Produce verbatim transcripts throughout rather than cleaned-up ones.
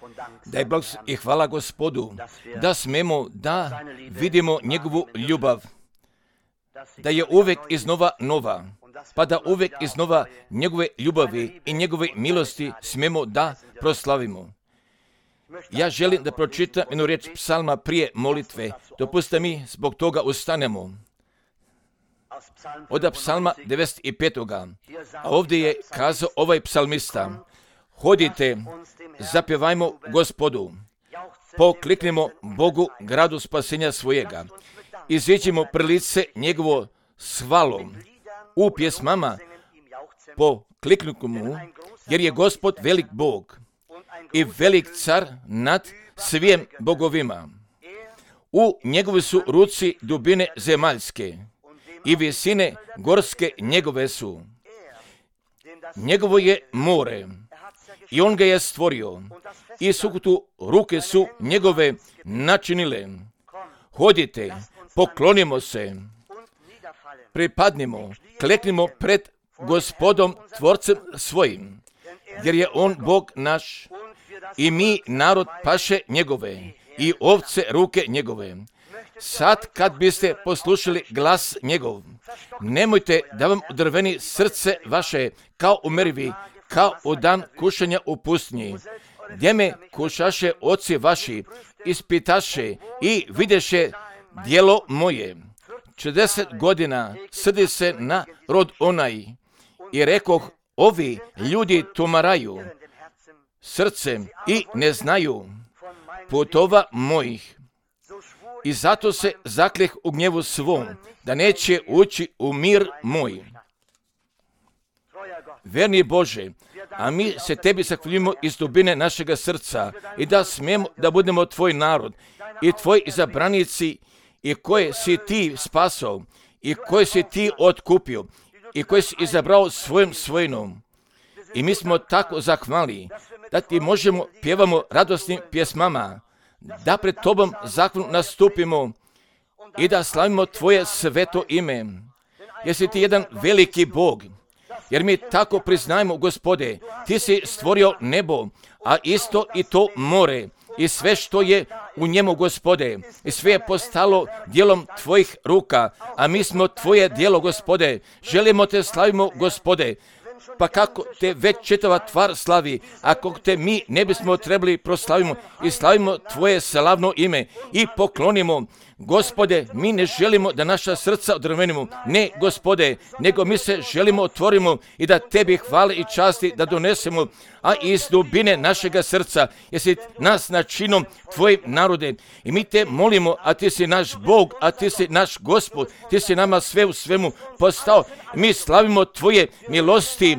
Daj blagoslov i hvala Gospodu, da smemo da vidimo njegovu ljubav, da je uvijek iznova nova, pa da uvijek iznova njegove ljubavi i njegove milosti smemo da proslavimo. Ja želim da pročitam jednu riječ psalma prije molitve. Dopustite mi zbog toga ustanemo. Od psalma devedeset pet. A ovdje je kazao ovaj psalmista: hodite, zapjevajmo Gospodu, pokliknimo Bogu, gradu spasenja svojega, iziđimo pred lice njegovo s hvalom, u pjesmama pokliknimo mu, jer je Gospod velik Bog i velik car nad svim bogovima. U njegovi su ruci dubine zemaljske i visine gorske njegove su. Njegovo je more i on ga je stvorio i sukutu ruke su njegove načinile. Hodite, poklonimo se, pripadnimo, kleknimo pred Gospodom tvorcem svojim, jer je on Bog naš i mi narod paše njegove i ovce ruke njegove. Sad kad biste poslušali glas njegov, nemojte da vam udrveni srce vaše kao u merivi, kao u dan kušanja u pustinji, gdje me kušaše oci vaši, ispitaše i videše djelo moje. četrdeset godina srdi se na rod onaj i rekoh, ovi ljudi tumaraju srcem i ne znaju putova mojih. I zato se zakljeh u gnjevu svom, da neće ući u mir moj. Verni Bože, a mi se tebi zahvaljujemo iz dubine našega srca i da smijemo da budemo tvoj narod i tvoji izabranici i koje si ti spasao i koje si ti otkupio i koje si izabrao svojim svojinom. I mi smo tako zahvali da ti možemo pjevamo radosnim pjesmama, da pred tobom zahvalno nastupimo i da slavimo tvoje sveto ime. Jer si ti jedan veliki Bog. Jer mi tako priznajemo, Gospode, ti si stvorio nebo, a isto i to more i sve što je u njemu, Gospode. I sve je postalo djelom tvojih ruka, a mi smo tvoje djelo, Gospode. Želimo te slavimo, Gospode. Pa kako te već čitava tvar slavi, ako te mi ne bismo trebali proslavimo i slavimo tvoje slavno ime i poklonimo. Gospode, mi ne želimo da naša srca odrvenimo, ne, Gospode, nego mi se želimo otvorimo i da tebi hvale i časti da donesemo, a iz dubine našega srca, jesi nas načinom tvojim narode. I mi te molimo, a ti si naš Bog, a ti si naš Gospod, ti si nama sve u svemu postao. Mi slavimo tvoje milosti.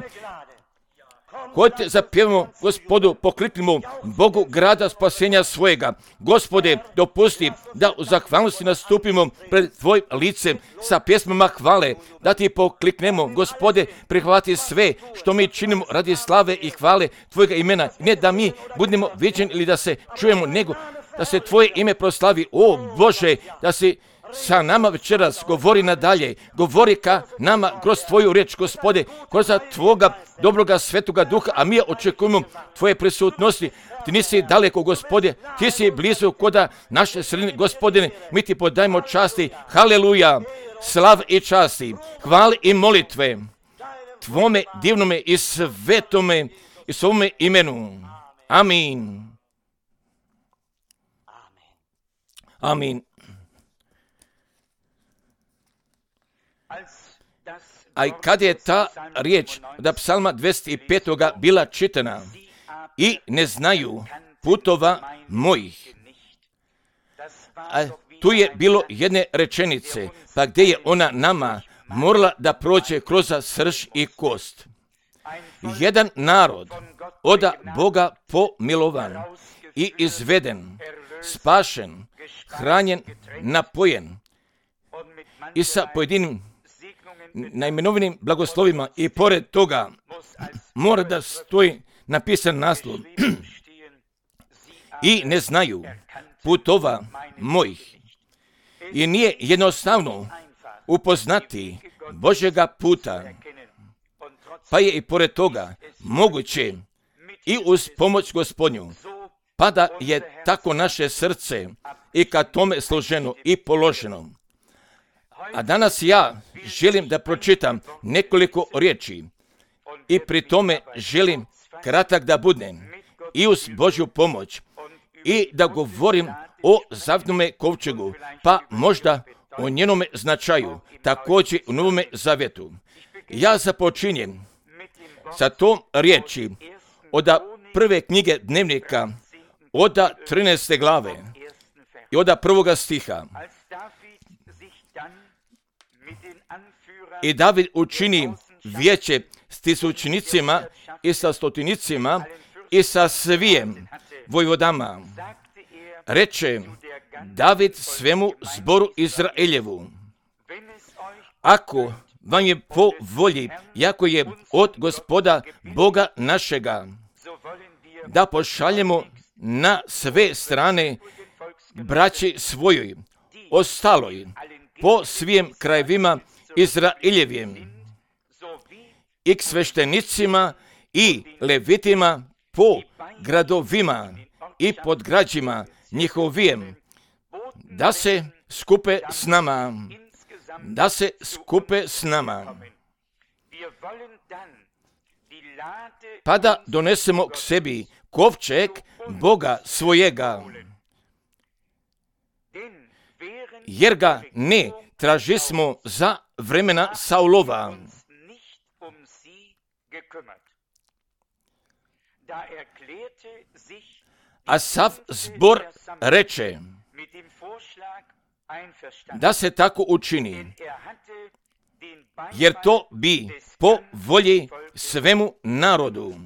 Hodite, zapjevamo Gospodu, pokliknimo Bogu grada spasenja svojega. Gospode, dopusti da u zahvalnosti nastupimo pred tvojim licem sa pjesmama hvale, da ti pokliknemo. Gospode, prihvati sve što mi činimo radi slave i hvale tvojega imena. Ne da mi budemo viđeni ili da se čujemo, nego da se tvoje ime proslavi. O Bože, da si sa nama večeras govori nadalje, govori ka nama kroz tvoju riječ, Gospode, kroz tvoga dobroga svetoga duha, a mi očekujemo tvoje prisutnosti. Ti nisi daleko, Gospode, ti si blizu koda naše sredine, Gospodine, mi ti podajemo časti, haleluja, slav i časti, hvale i molitve tvome divnome i svetome i svome imenu. Amin. Amin. A kad je ta riječ od psalma dvadeset pet. bila čitana, i ne znaju putova mojih. A tu je bilo jedne rečenice, pa gdje je ona nama morala da prođe kroz srž i kost. Jedan narod od Boga pomilovan i izveden, spašen, hranjen, napojen i sa pojedinim najmenovanim blagoslovima, i pored toga mora da stoji napisan naslov i ne znaju putova mojih. I nije jednostavno upoznati Božjega puta, pa je i pored toga moguće i uz pomoć Gospodnju pa da je tako naše srce i ka tome složeno i položeno. A danas ja želim da pročitam nekoliko riječi i pri tome želim kratak da budem i uz Božju pomoć i da govorim o zavjetnome kovčegu, pa možda o njenome značaju, također u Novome Zavjetu. Ja započinjem sa tom riječi od prve knjige dnevnika, od trinaeste glave i od prvoga stiha. I David učini vijeće s tisućnicima i sa stotinicima i sa svijem vojvodama. Reče David svemu zboru Izraeljevu: ako vam je po volji, jako je od Gospoda Boga našega, da pošaljemo na sve strane braći svojoj, ostaloj, po svim krajevima Izraeljevim, i k sveštenicima i levitima po gradovima i pod građima njihovijem, da se skupe s nama, da se skupe s nama, pa da donesemo k sebi kovčeg Boga svojega, jer ga ne tražismo za vremena Saulova. A sav zbor reče da se tako učini, jer to bi po volji svemu narodu.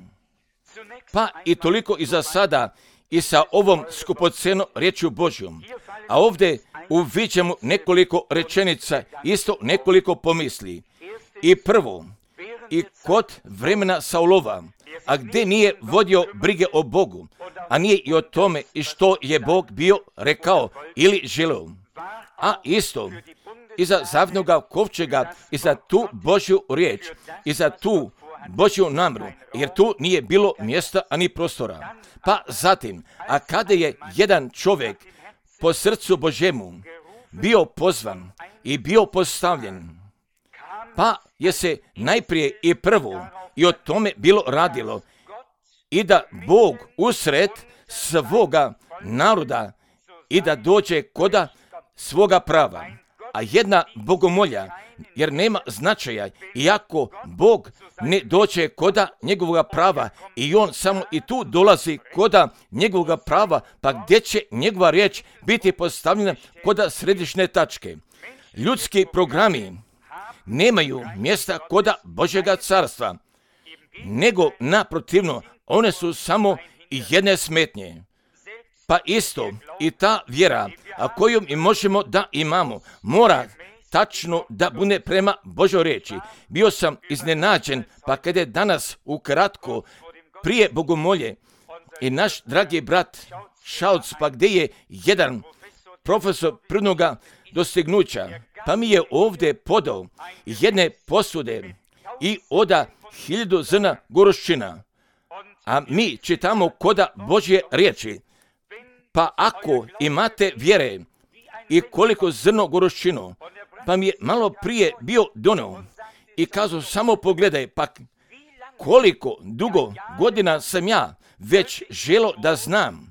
Pa i toliko i za sada i sa ovom skupocenom riječju Božjom. A ovdje uviđamo nekoliko rečenica, isto nekoliko pomisli. I prvo, i kod vremena Saulova, a gdje nije vodio brige o Bogu, a nije i o tome i što je Bog bio rekao ili želeo. A isto i za zavjetnoga kovčega i za tu Božju riječ i za tu Božju namjeru, jer tu nije bilo mjesta ani prostora. Pa zatim, a kada je jedan čovjek po srcu Božjemu bio pozvan i bio postavljen, pa je se najprije i prvo i o tome bilo radilo i da Bog usred svoga naroda i da dođe koda svoga prava. A jedna bogomolja, jer nema značaja, iako Bog ne dođe koda njegovoga prava i on samo i tu dolazi koda njegovoga prava, pa gdje će njegova riječ biti postavljena koda središnje tačke. Ljudski programi nemaju mjesta koda Božjega carstva, nego naprotivno, one su samo jedne smetnje. Pa isto i ta vjera, a koju mi možemo da imamo, mora tačno da bude prema Božoj riječi. Bio sam iznenađen, pa kada je danas ukratko prije bogomolje i naš dragi brat Šalc, pa gdje je jedan profesor prvnoga dostignuća, pa mi je ovdje podao jedne posude i oda hiljadu zrna goruščina. A mi čitamo koda Božje riječi. Pa ako imate vjere i koliko zrno goruščino, pa mi je malo prije bio donio i kazao samo pogledaj, pa koliko dugo godina sam ja već želo da znam,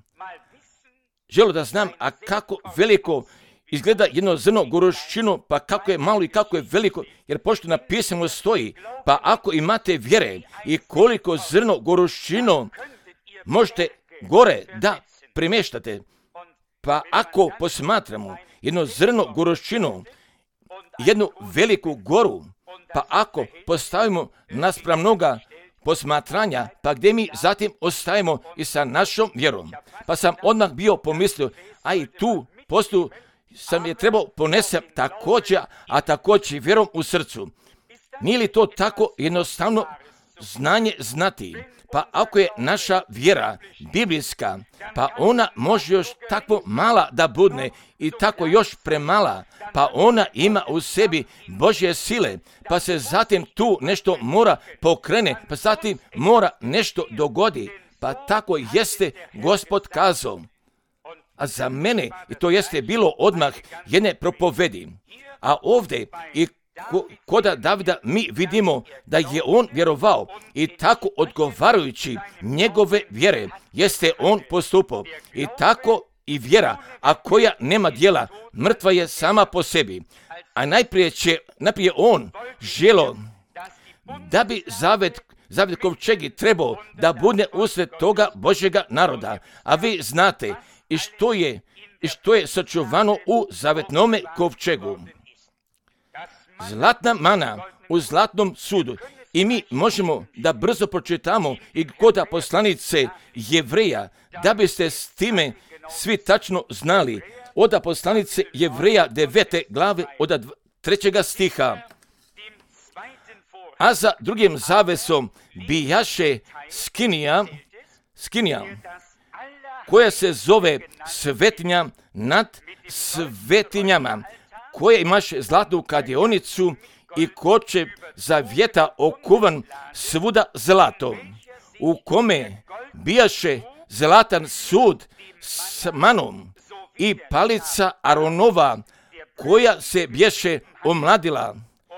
želo da znam, a kako veliko izgleda jedno zrno goruščino, pa kako je malo i kako je veliko, jer pošto napisano stoji, pa ako imate vjere i koliko zrno goruščino možete gore da premještate, pa ako posmatramo jedno zrno goruščino, jednu veliku goru, pa ako postavimo naspram mnoga posmatranja, pa gdje mi zatim ostajemo i sa našom vjerom. Pa sam odmah bio pomislio, a i tu postu sam je trebao ponesem također, a također vjerom u srcu. Nije li to tako jednostavno znanje znati? Pa ako je naša vjera biblijska, pa ona može još tako mala da budne i tako još premala, pa ona ima u sebi Božje sile, pa se zatim tu nešto mora pokrene, pa zatim mora nešto dogodi, Pa tako jeste Gospod kazao. A za mene i to jeste bilo odmah jedne propovedi. A ovdje i koda Davida mi vidimo da je on vjerovao i tako odgovarajući njegove vjere jeste on postupao. I tako i vjera, a koja nema djela, mrtva je sama po sebi. A najprije će, najprije on želo da bi zavet, zavet kovčegi trebao da bude usred toga Božjega naroda. A vi znate i što je, i što je sačuvano u zavetnome kovčegu. Zlatna mana u zlatnom sudu. I mi možemo da brzo pročitamo i kod poslanice Jevreja, da biste s time svi tačno znali. Od poslanice Jevreja devete glave od trećega stiha. A za drugim zavesom bijaše skinija, skinija, koja se zove svetinja nad svetinjama, koja imaše zlatnu kadionicu i koče zavjeta okuvan svuda zlato, u kome bijaše zlatan sud s manom i palica Aronova, koja se bješe omladila,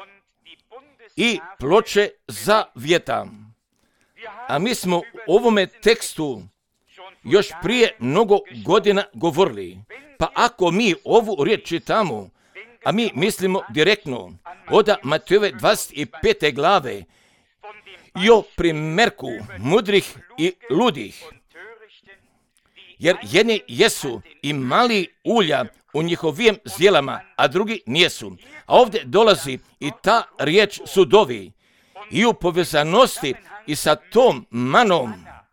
i ploče zavjeta. A mi smo u ovome tekstu još prije mnogo godina govorili. Pa ako mi ovu riječ čitamo, a mi mislimo direktno od Matejove dvadeset pete glave i o primjerku mudrih i ludih, jer jedni jesu imali ulja u njihovim zdjelama, a drugi nijesu. A ovdje dolazi i ta riječ sudovi i u povezanosti i sa tom manom.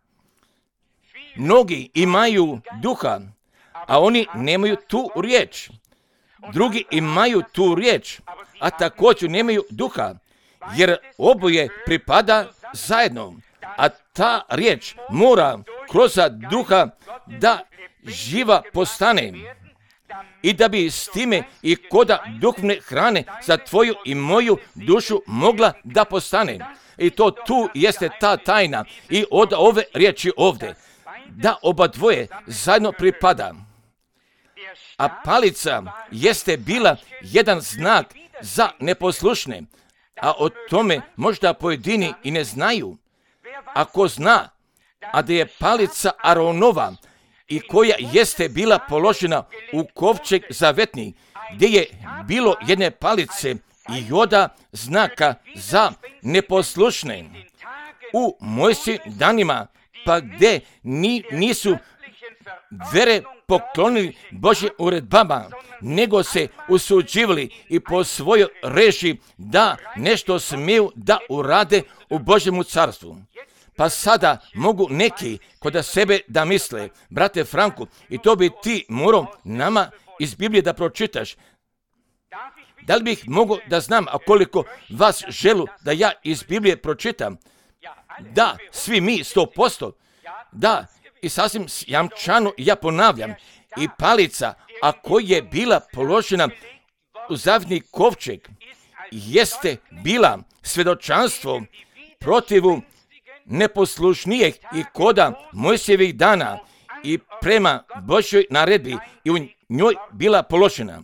Mnogi imaju duha, a oni nemaju tu riječ. Drugi imaju tu riječ, a također nemaju duha, jer oboje pripada zajedno. A ta riječ mora kroz duha da živa postane i da bi s time i koda duhovne hrane za tvoju i moju dušu mogla da postane. I to tu jeste ta tajna i od ove riječi ovdje, da oba dvoje zajedno pripada. A palica jeste bila jedan znak za neposlušne, a o tome možda pojedini i ne znaju. Ako zna, a da je palica Aronova i koja jeste bila položena u kovčeg zavetni, gdje je bilo jedne palice i joda znaka za neposlušne. U Mojsijevim danima, pa gdje ni, nisu vere poklonili Božjim uredbama, nego se usuđivali i po svojoj režiji da nešto smiju da urade u Božjemu carstvu. Pa sada mogu neki kod sebe da misle, brate Franku, i to bi ti morao nama iz Biblije da pročitaš. Da li bih mogao da znam, a koliko vas želu da ja iz Biblije pročitam? Da, svi mi, sto posto. Da, i sasvim jamčano ja ponavljam, i palica, a koja je bila položena u zavetni kovčeg, jeste bila svjedočanstvo protivu neposlušnijeg i koda Mojsijevih dana i prema Božjoj naredbi i u njoj bila položena.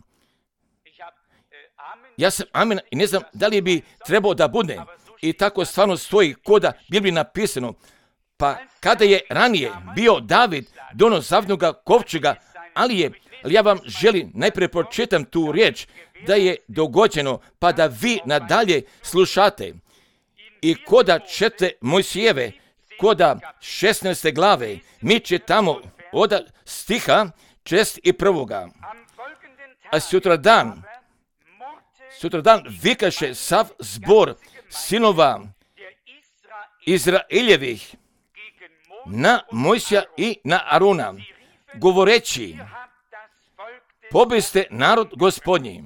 Ja sam amen i ne znam da li bi trebao da bude i tako stvarno stoji koda Bibliji napisano. Pa kada je ranije bio David dono zavetnoga kovčega, ali je, ali ja vam želim najprije pročitam tu riječ da je dogođeno, pa da vi nadalje slušate. I koda čete Mojsijeve, koda šesnaeste glave, mi čitamo od stiha čest i prvoga. A sutradan, sutradan vikaše sav zbor sinova Izraeljevih na Mojsija i na Arona, govoreći, pobiste narod Gospodnji.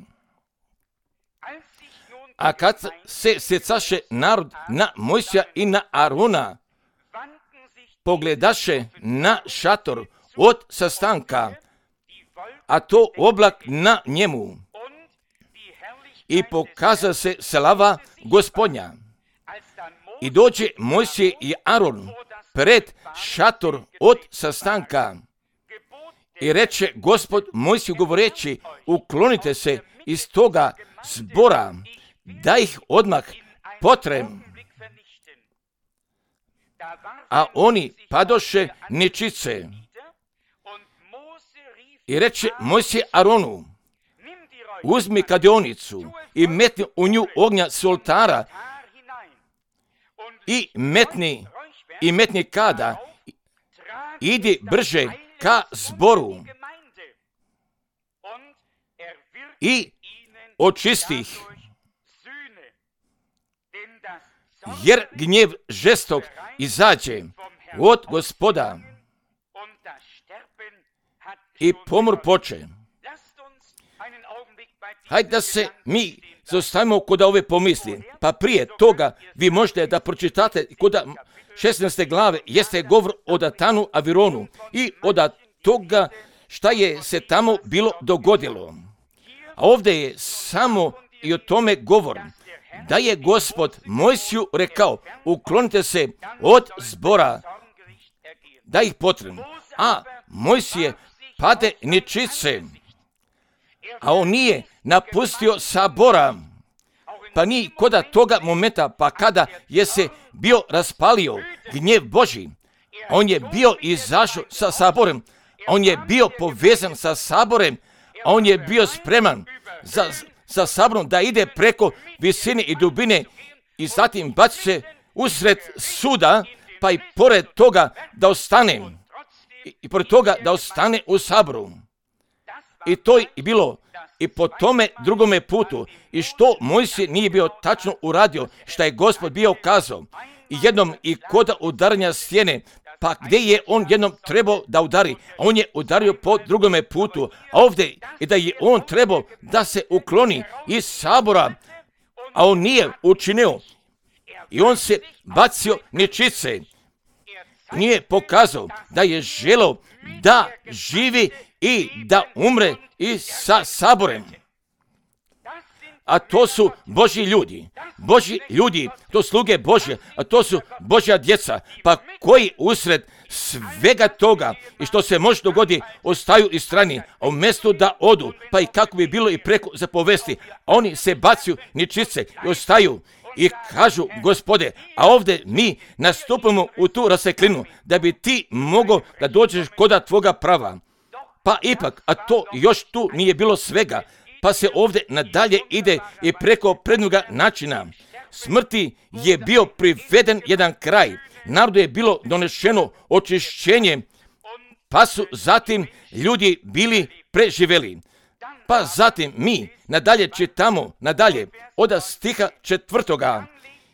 A kad se sjecaše narod na Mojsija i na Arona, pogledaše na šator od sastanka, a to oblak na njemu, i pokaza se slava Gospodnja. I dođe Mojsije i Aron pred šator od sastanka. I reče Gospod Mojsiju govoreći, uklonite se iz toga zbora, da ih odmah potrem. A oni padoše nečice. I reče Mojsije Aronu, uzmi kadionicu i metni u nju ognja s oltara i metni, i metni kada, idi brže ka zboru i očisti ih, jer gnjev žestok izađe od Gospoda i pomor poče. Hajde da se mi zaustavimo kod ove pomisli. Pa prije toga vi možete da pročitate kod šesnaeste glave jeste govor o Datanu, Avironu i od toga šta je se tamo bilo dogodilo. A ovdje je samo i o tome govor. Da je Gospod Mojsiju rekao, uklonite se od zbora, da ih potrebno. A Mojsije pade nečice, a on nije napustio sabora, pa ni koda toga momenta, pa kada je se bio raspalio gnjev Božji, on je bio izašao sa saborem, on je bio povezan sa saborem, a on je bio spreman za, sa saborom da ide preko visine i dubine i zatim baci se usred suda, pa i pored toga da ostane, i, i pored toga da ostane u saboru. I to je bilo i po tome drugome putu. I što Mojsije nije bio tačno uradio, što je Gospod bio kazao. I jednom i kod udaranja stijene, pa gdje je on jednom trebao da udari, a on je udario po drugome putu. A ovdje i da je on trebao da se ukloni iz sabora, a on nije učinio. I on se bacio nečice. Nije pokazao da je želeo da živi i da umre i sa saborem. A to su Božji ljudi. Božji ljudi, to sluge Božje, a to su Božja djeca. Pa koji usred svega toga i što se može dogoditi, ostaju i strani, a umjesto da odu, pa i kako bi bilo i preko zapovesti, oni se bacaju nečice i ostaju. I kažu, Gospode, a ovdje mi nastupamo u tu raseklinu, da bi ti mogao da dođeš koda tvoga prava. Pa ipak, a to još tu nije bilo svega, pa se ovdje nadalje ide i preko prednoga načina. Smrti je bio priveden jedan kraj, narodu je bilo donešeno očišćenje, pa su zatim ljudi bili preživeli. Pa zatim mi nadalje čitamo, nadalje, od stiha četvrtoga.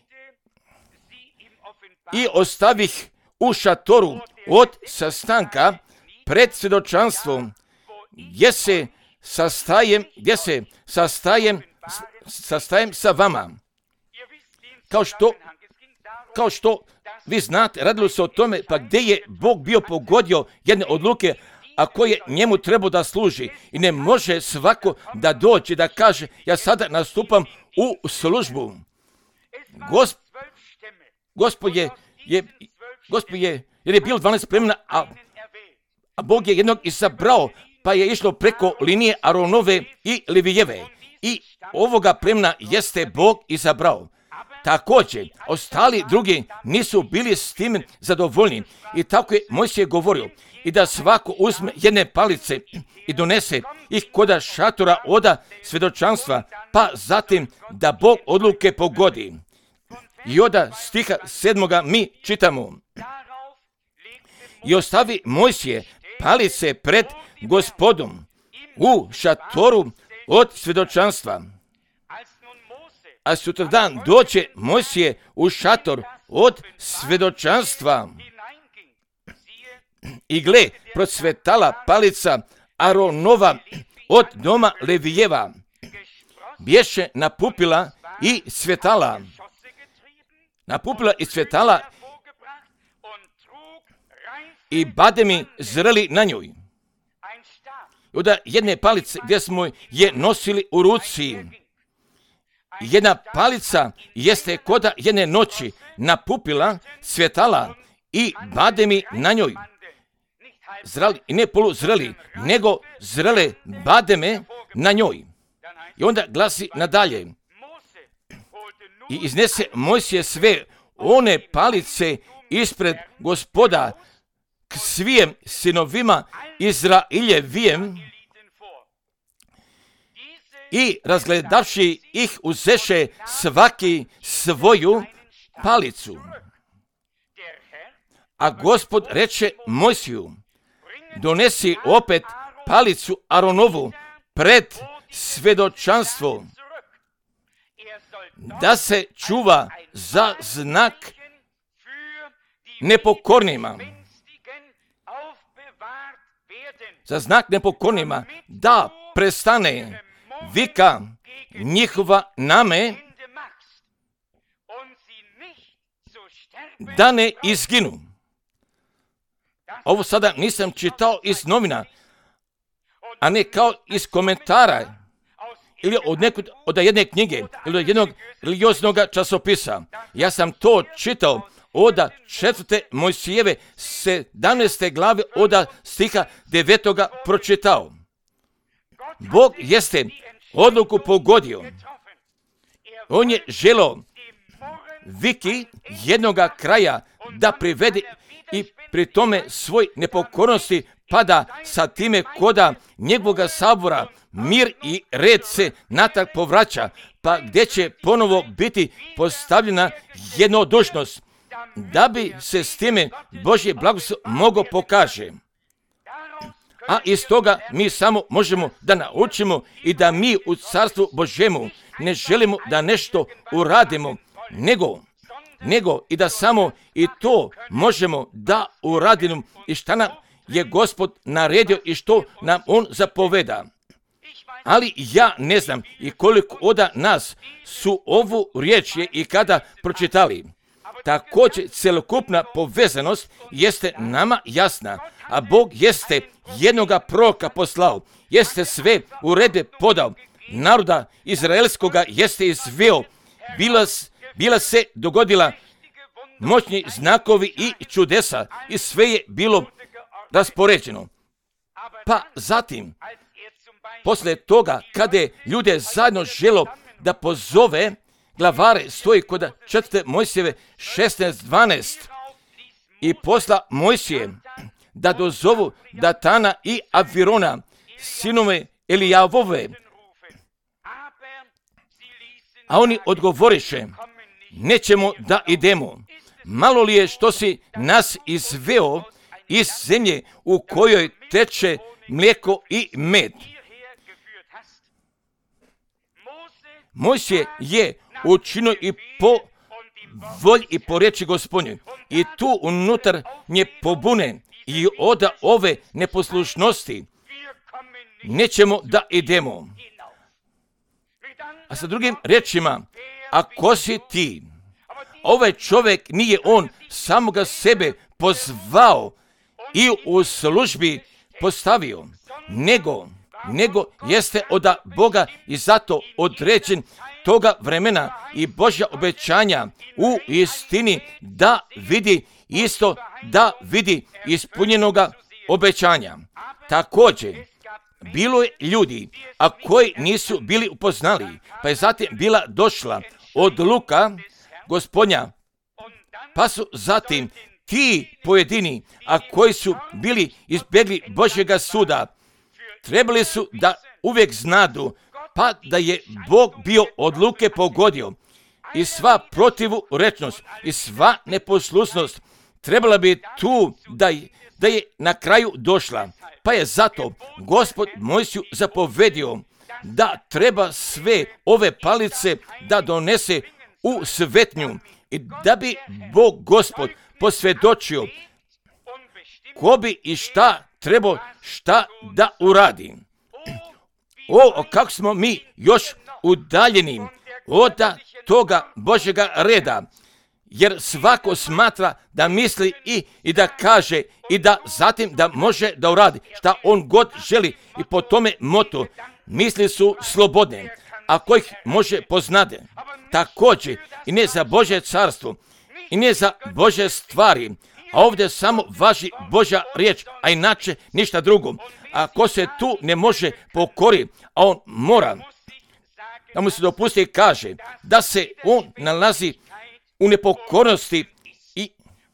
I ostavih u šatoru od sastanka pred svjedočanstvom, gdje se sastajem, gdje se sastajem, sastajem sa vama. Kao što, kao što vi znate, radilo se o tome, pa gdje je Bog bio pogodio jedne odluke, a koje njemu treba da služi. I ne može svako da dođe da kaže, ja sada nastupam u službu. Gosp, Gospod je, je, Gospod je, jer je bilo dvanaest plemena, a, a Bog je jednog izabrao, pa je išlo preko linije Aronove i Levijeve. I ovoga plemena jeste Bog izabrao. Također, ostali drugi nisu bili s tim zadovoljni. I tako je Mojsije govorio, i da svako uzme jedne palice i donese ih koda šatora oda svjedočanstva, pa zatim da Bog odluke pogodi. I od stiha sedmoga mi čitamo. I ostavi Mojsije palice pred Gospodom u šatoru od svjedočanstva. A sutradan doće Mojsije u šator od svjedočanstva. I gle, procvetala palica Aronova od doma Levijeva. Bješe napupila i cvjetala. Napupila i cvjetala i bademi zreli na njoj. Od jedne palice gdje smo je nosili u ruci. Jedna palica jeste koda jedne noći napupila, cvjetala i bademi na njoj. Zrali, i ne poluzreli, nego zrele bademe na njoj. I onda glasi nadalje. I iznese Mojsije sve one palice ispred Gospoda k svijem sinovima Izrailjevijem i razgledavši ih uzeše svaki svoju palicu. A Gospod reče Mojsiju, donesi opet palicu Aronovu pred svedočanstvo, da se čuva za znak nepokornima. Za znak nepokornima, da prestane vika njihova name, da ne izginu. Ovo sada nisam čitao iz novina, a ne kao iz komentara ili od, nekud, od jedne knjige ili od jednog religioznog časopisa. Ja sam to čitao od četvrte Mojsijeve sedamnaeste glave od stiha devetoga pročitao. Bog jeste odluku pogodio. On je želio viki jednoga kraja da privede i pri tome svoj nepokornosti pada sa time koda njegovoga sabora mir i red se natrag povraća, pa gdje će ponovo biti postavljena jednodušnost, da bi se s time Božje blagoslov mogo pokaže. A iz toga mi samo možemo da naučimo i da mi u Carstvu Božjemu ne želimo da nešto uradimo, nego, nego i da samo i to možemo da uradimo i šta nam je Gospod naredio i što nam On zapoveda. Ali ja ne znam i koliko od nas su ovu riječ je i kada pročitali. Također celokupna povezanost jeste nama jasna, a Bog jeste jednoga proroka poslao, jeste sve u rede podao, naroda izraelskoga jeste izveo, bila, bila se dogodila moćni znakovi i čudesa i sve je bilo raspoređeno. Pa zatim, posle toga, kada je ljude zajedno želo da pozove, glavare stoji kod četvrte Mojsijeve šesnaest dvanaest i posla Mojsije da dozovu Datana i Avirona, sinove Elijavove. A oni odgovoriše, nećemo da idemo. Malo li je što si nas izveo iz zemlje u kojoj teče mlijeko i med. Mojsije je učinio i po volji i po riječi Gospodnjoj. I tu unutar nje pobune i od ove neposlušnosti nećemo da idemo. A sa drugim riječima, ako si ti, ovaj čovjek nije on samoga sebe pozvao i u službi postavio, nego, nego jeste od Boga i zato određen toga vremena i Božja obećanja u istini da vidi isto, da vidi ispunjenoga obećanja. Također, bilo je ljudi, a koji nisu bili upoznali, pa je zatim bila došla odluka Gospodnja, pa su zatim ti pojedini, a koji su bili izbjegli Božjega suda, trebali su da uvijek znadu, pa da je Bog bio odluke pogodio i sva protivurečnost i sva neposlušnost trebala bi tu da je, da je na kraju došla. Pa je zato Gospod Mojsiju zapovedio da treba sve ove palice da donese u svetnju i da bi Bog Gospod posvjedočio ko bi i šta trebao šta da uradi. O, kako smo mi još udaljeni od toga Božjega reda, jer svako smatra da misli i, i da kaže i da zatim da može da uradi šta on god želi i po tome motu misli su slobodne, ako ih može poznade. Također i ne za Božje carstvo i ne za Božje stvari, A ovdje samo važi Božja riječ, a inače ništa drugo. Ako se tu ne može pokori, a on mora, da mu se dopusti i kaže da se on nalazi u nepokornosti i,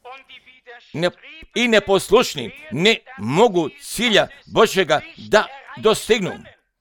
ne, i neposlušni, ne mogu cilja Božjega da dostignu.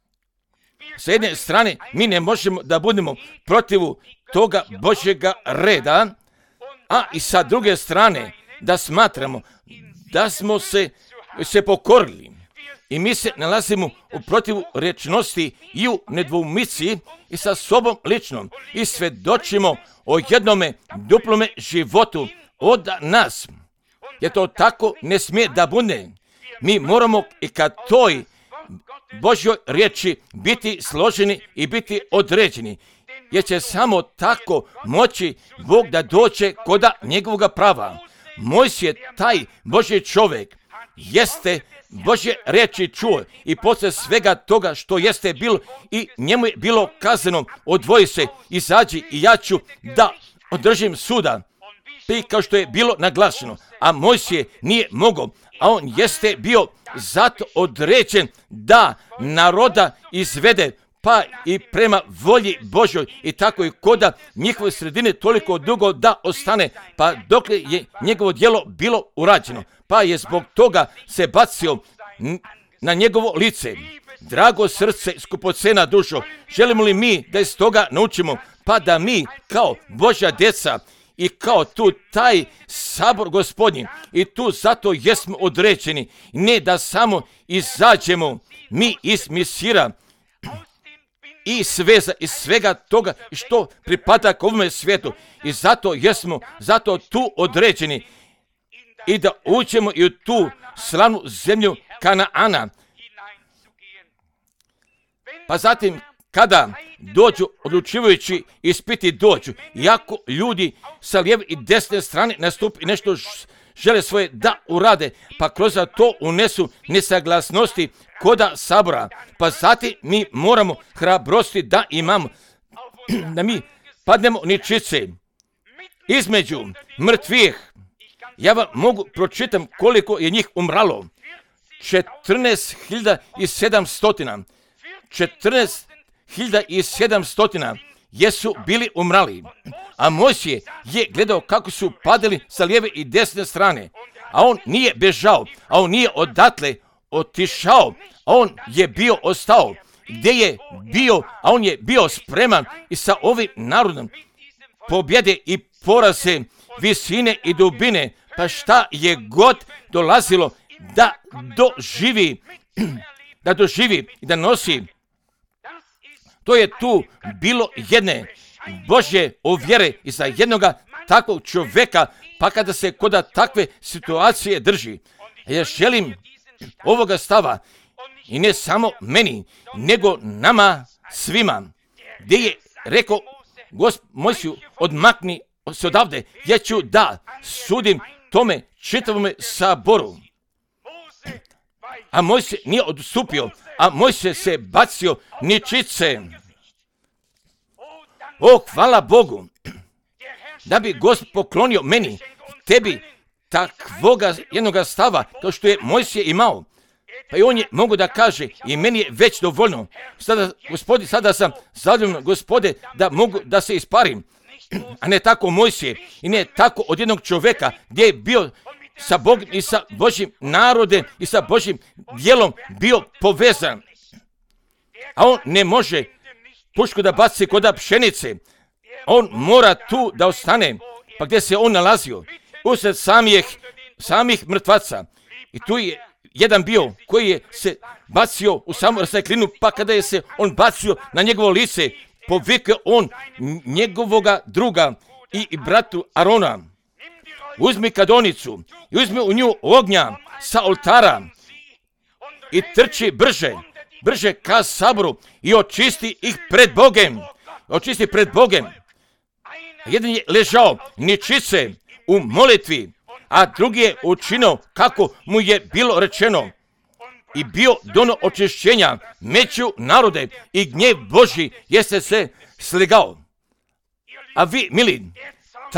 S jedne strane, mi ne možemo da budemo protivu toga Božjega reda, a i sa druge strane da smatramo da smo se, se pokorili. I mi se nalazimo u protivrečnosti i u nedvoumici i sa sobom ličnom i svjedočimo o jednome duplome životu od nas. Jer to tako ne smije da bude. Mi moramo i ka toj Božjoj riječi biti složeni i biti određeni. Jer će samo tako moći Bog da dođe koda njegovoga prava. Mojsije, taj Božji čovjek, jeste Božje riječi čuo i poslije svega toga što jeste bilo i njemu je bilo kazano, odvoji se, izađi i ja ću da održim suda. I kao što je bilo naglašeno, a Mojsije nije mogao, a on jeste bio zato određen da naroda izvede, pa i prema volji Božoj i tako i koda njihove sredine toliko dugo da ostane, pa dokle je njegovo djelo bilo urađeno, pa je zbog toga se bacio na njegovo lice. Drago srce, skupocena dušo, želimo li mi da iz toga naučimo, pa da mi kao Božja djeca i kao tu taj sabor Gospodnji i tu zato jesmo određeni, ne da samo izađemo mi iz misira i sveza iz svega toga što pripada k ovome svijetu i zato jesmo zato tu određeni i da uđemo i u tu slavnu zemlju Kanaana. Pa zatim kada dođu odlučivajući ispiti dođu, iako ljudi sa lijeve i desne strane nastupi nešto žele svoje da urade, pa kroz to unesu nesaglasnosti koda sabora, pa zatim mi moramo hrabrosti da imamo, da mi padnemo ničice između mrtvih. Ja vam mogu pročitam koliko je njih umralo. četrnaest hiljada sedamsto. četrnaest hiljada sedamsto jesu bili umrali. A Mojsije je gledao kako su padali sa lijeve i desne strane. A on nije bežao, a on nije odatle otišao, a on je bio ostao. Gdje je bio, a on je bio spreman i sa ovim narodom pobjede i poraze, visine i dubine, pa šta je god dolazilo da doživi, da doživi i da nosi. To je tu bilo jedne Božje ovjere i za jednoga takvog čovjeka, pa kada se koda takve situacije drži. Ja želim ovoga stava i ne samo meni, nego nama svima, gdje je rekao Gospod Mojsiju, odmakni se odavde, ja ću da sudim tome čitavome saboru. A Mojsije nije odstupio, a Mojsije se bacio ničice. O, hvala Bogu, da bi Gospod poklonio meni, tebi, takvoga jednoga stava, to što je Mojsije imao. Pa i on je mogu da kaže, i meni je već dovoljno. Sada, gospodi, sada sam zadovoljan, Gospode, da mogu da se isparim. A ne tako Mojsije i ne tako od jednog čovjeka gdje je bio sa Bogom i sa Božjim narodem i sa Božjim djelom bio povezan. A on ne može pušku da baci koda pšenice. On mora tu da ostane. Pa gdje se on nalazio? Usred samih, samih mrtvaca. I tu je jedan bio koji je se bacio u samu rasteklinu, pa kada je se on bacio na njegovo lice, povikao on njegovoga druga i, i bratu Arona. Uzmi kadonicu i uzmi u nju ognja sa oltara i trči brže, brže ka saboru i očisti ih pred Bogem. Očisti pred Bogem. Jedan je ležao ničice u molitvi, a drugi je učinio kako mu je bilo rečeno i bio dono očišćenja među narode i gnjev Božji jeste se sligao. A vi, mili, taj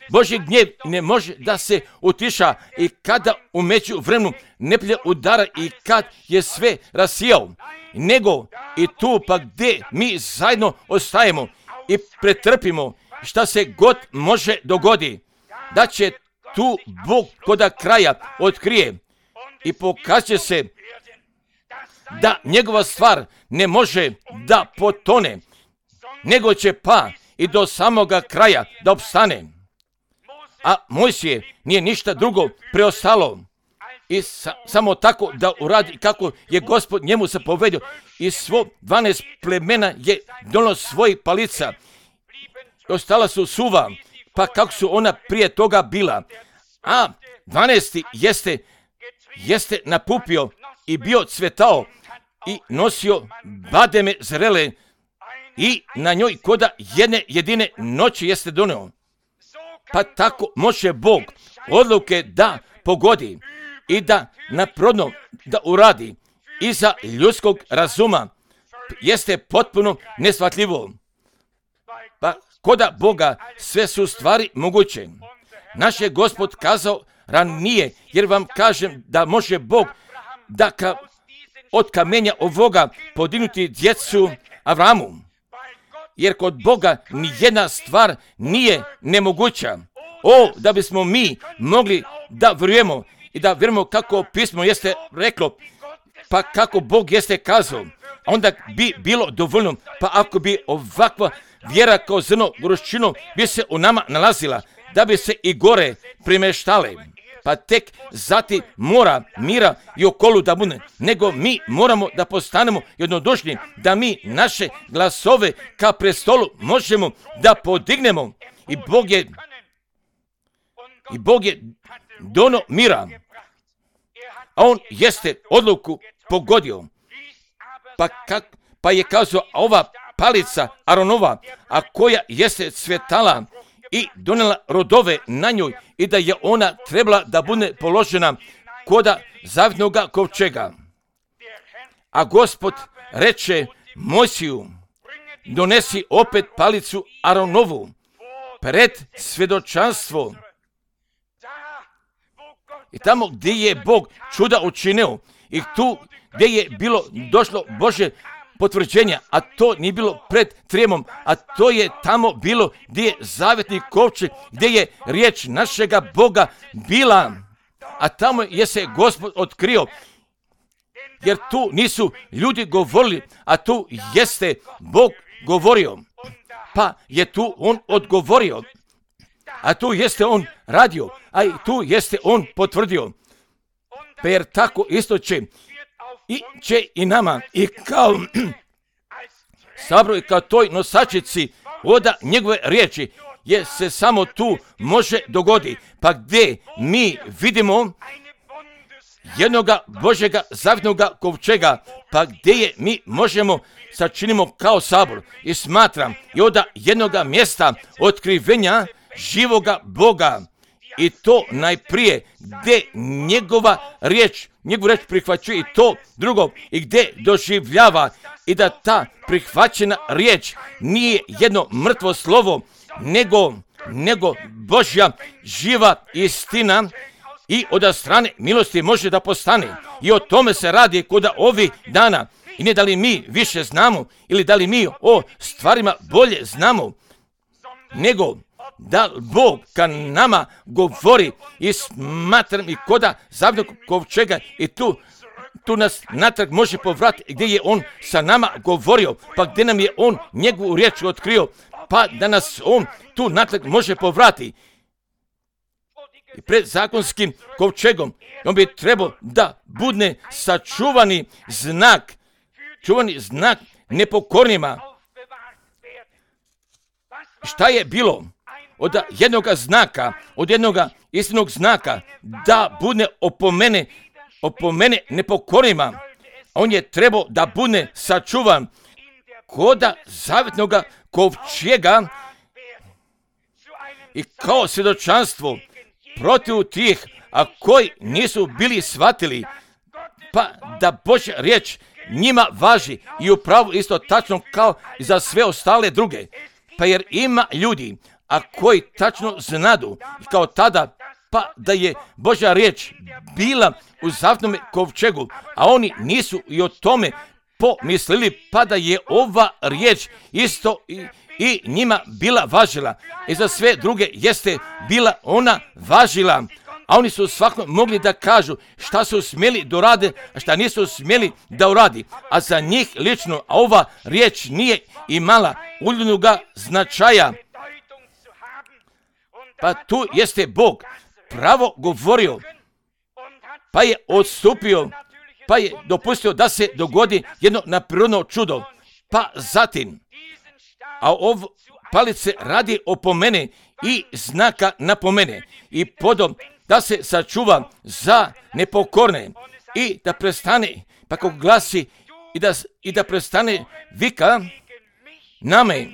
Božji gnjev ne može da se utiša i kada u međuvremenu neprijatelj udara i kad je sve rasijao, nego i tu pa gdje mi zajedno ostajemo i pretrpimo šta se god može dogodi, da će tu Bog koda kraja otkrije i pokaže se da njegova stvar ne može da potone, nego će pa i do samoga kraja da opstane. A Mojsije nije ništa drugo preostalo i sa, samo tako da uradi kako je Gospod njemu zapovedio. I svo dvanaest plemena je donalo svojih palica. Ostala su suva, pa kako su ona prije toga bila. A dvanaesti jeste, jeste napupio i bio cvetao i nosio bademe zrele i na njoj koda jedne jedine noći jeste doneo. Pa tako može Bog odluke da pogodi i da naprodno da uradi iza ljudskog razuma jeste potpuno neshvatljivo. Pa koda Boga sve su stvari moguće. Naš je Gospod kazao ranije, jer vam kažem da može Bog da ka, od kamenja ovoga podignuti djecu Avramu. Jer kod Boga nijedna stvar nije nemoguća. O, da bismo mi mogli da vjerujemo i da vjerujemo kako pismo jeste reklo, pa kako Bog jeste kazao, onda bi bilo dovoljno, pa ako bi ovakva vjera kao zrno goruščino bi se u nama nalazila, da bi se i gore primeštale, pa tek zati mora mira i okolu da bude, nego mi moramo da postanemo jednodušni, da mi naše glasove ka prestolu možemo da podignemo i Bog je i Bog je dono mira, a on jeste odluku pogodio, pa, kak, pa je kazao ova palica Aronova, a koja jeste cvetala i donela rodove na njoj i da je ona trebala da bude položena koda zavjetnoga kovčega. A Gospod reče Mojsiju, donesi opet palicu Aronovu pred svjedočanstvo. I tamo gdje je Bog čuda učinio i tu gdje je bilo došlo Božje potvrđenja, a to nije bilo pred trijemom, a to je tamo bilo gdje je zavjetni kovčeg, gdje je riječ našega Boga bila, a tamo je se Gospod otkrio, jer tu nisu ljudi govorili, a tu jeste Bog govorio, pa je tu on odgovorio, a tu jeste on radio, a i tu jeste on potvrdio, pa jer tako isto će i će i nama i kao sabro i kao toj nosačici voda njegove riječi je se samo tu može dogodi, pa gdje mi vidimo jednoga Božjega zavjetnoga kovčega, pa gdje je mi možemo sačinimo kao sabor i smatram i od jednoga mjesta otkrivenja živoga Boga i to najprije gdje njegova riječ, njegovu riječ prihvaćuje i to drugo i gdje doživljava i da ta prihvaćena riječ nije jedno mrtvo slovo, nego, nego Božja živa istina i od strane milosti može da postane. I o tome se radi kod ovih dana. I ne da li mi više znamo ili da li mi o stvarima bolje znamo, nego da Bog ka nama govori i smatram i koda zavjetnog kovčega i tu, tu nas natrag može povratiti gdje je on sa nama govorio, pa gdje nam je on njegovu riječ otkrio, pa da nas on tu natrag može povratiti. I pred zakonskim kovčegom on bi trebao da bude sačuvani znak, čuvani znak nepokornima. Šta je bilo od jednog znaka, od jednog istinog znaka, da bude opomene, opomene nepokornima? On je trebao da bude sačuvan koda zavjetnoga kovčega i kao svjedočanstvo protiv tih, a koji nisu bili shvatili, pa da Božja riječ njima važi i upravo isto tačno kao i za sve ostale druge. Pa jer ima ljudi, a koji tačno znadu, kao tada, pa da je Božja riječ bila u zavjetnom kovčegu, a oni nisu i o tome pomislili, pa da je ova riječ isto i, i njima bila važila. I za sve druge jeste bila ona važila. A oni su svakako mogli da kažu šta su smjeli da urade, a šta nisu smjeli da uradi. A za njih lično, a ova riječ nije imala uljudnoga značaja. Pa tu jeste Bog pravo govorio, pa je odstupio, pa je dopustio da se dogodi jedno neprirodno čudo. Pa zatim, a ov palice radi opomene i znaka napomene i potom da se sačuva za nepokorne i da prestane, pa kako glasi, i da, i da prestane vika name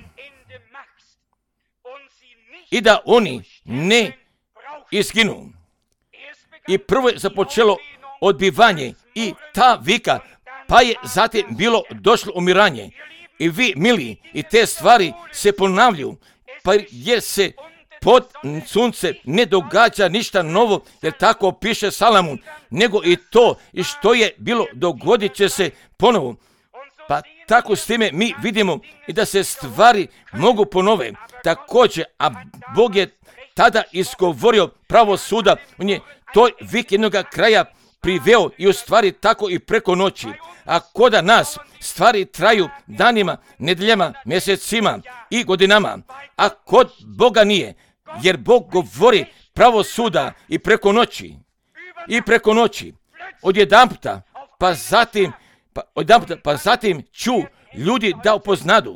i da oni ne izginu. I prvo je započelo odbivanje i ta vika, pa je zatim bilo došlo umiranje. I vi, mili, i te stvari se ponavljaju, pa jer se pod sunce ne događa ništa novo, jer tako piše Salamun, nego i to i što je bilo dogodit će se ponovo. Pa tako s time mi vidimo i da se stvari mogu ponove. Također, a Bog je tada izgovorio pravo suda, on je toj vik jednoga kraja priveo i u stvari tako i preko noći. A koda nas stvari traju danima, nedeljama, mjesecima i godinama, a kod Boga nije, jer Bog govori pravo suda i preko noći, i preko noći, odjedanputa, pa zatim, pa, odjedanputa, pa zatim ću ljudi da upoznadu.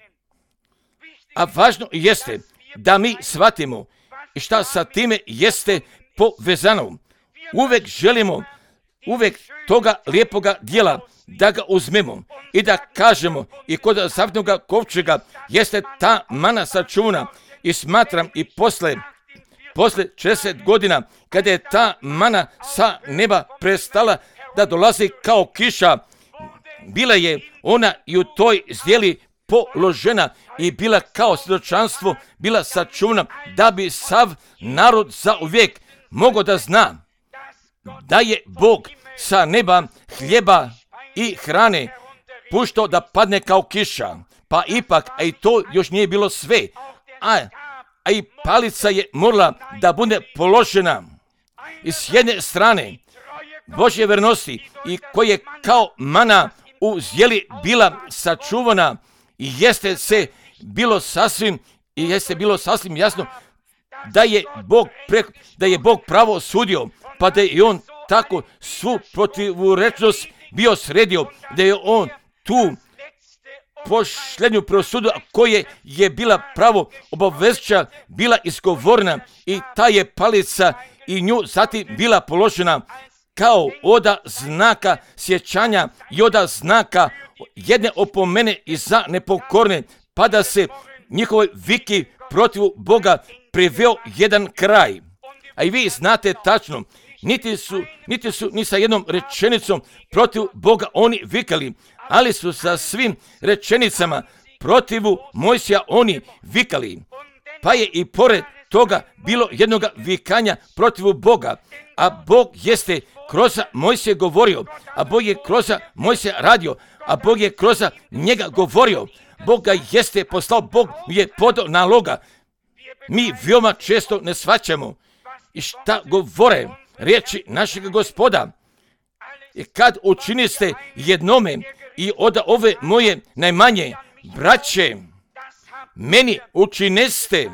A važno jeste da mi shvatimo i šta sa time jeste povezano. Uvek želimo, uvek toga lijepoga dijela da ga uzmemo i da kažemo i kod zavjetnog kovčega jeste ta mana sačuvana i smatram i posle, posle četrdeset godina kada je ta mana sa neba prestala da dolazi kao kiša, bila je ona i u toj zdjeli položena i bila kao svjedočanstvo, bila sačuvana da bi sav narod zauvijek mogao da zna da je Bog sa neba hljeba i hrane puštao da padne kao kiša. Pa ipak, a i to još nije bilo sve, a, a i palica je morala da bude položena. I s jedne strane Božje vernosti i koje kao mana u zdjeli bila sačuvana i jeste se bilo sasvim i jeste bilo sasvim jasno da je Bog pre, da je Bog pravo sudio, pa da je on tako svu protivurečnost bio sredio, da je on tu posljednju prosudu koje je bila pravo obavezujuća bila izgovorena i ta je palica i nju zatim bila položena kao oda znaka sjećanja i oda znaka jedne opomene i za nepokorne, pa da se njihovoj viki protiv Boga priveo jedan kraj. A i vi znate tačno, niti su, niti su ni sa jednom rečenicom protiv Boga oni vikali, ali su sa svim rečenicama protivu Mojsija oni vikali. Pa je i pored toga bilo jednog vikanja protiv Boga, a Bog jeste kroz Mojsija govorio, a Bog je kroz Mojsija radio, a Bog je kroz njega govorio. Bog ga jeste poslao, Bog je podao naloga. Mi veoma često ne shvaćamo i šta govore riječi našeg Gospoda. I kad učiniste jednome i od ove moje najmanje braće, meni učineste.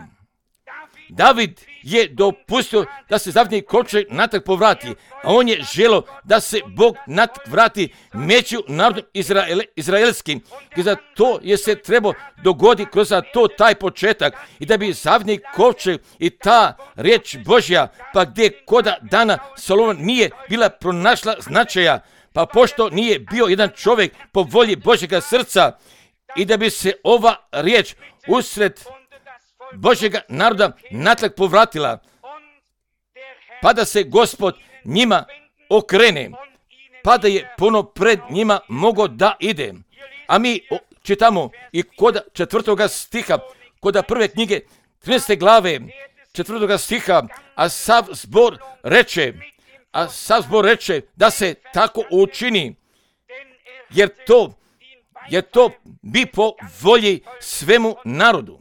David je dopustio da se zavjetni kovčeg natrag povrati, a on je želio da se Bog natrag vrati među narodom Izrael, izraelskim. I za to je se trebao dogoditi kroz to taj početak i da bi zavjetni kovčeg i ta riječ Božja, pa gdje koda dana Solomon nije bila pronašla značaja, pa pošto nije bio jedan čovjek po volji Božjega srca i da bi se ova riječ usred Božjega naroda natrag povratila, pa da se Gospod njima okrene, pa da je puno pred njima mogao da ide. A mi čitamo i kod četvrtoga stiha, kod prve knjige trinaeste glave, četvrtoga stiha, a sav zbor reče, a sav zbor reče da se tako učini, jer to, jer to bi po volji svemu narodu.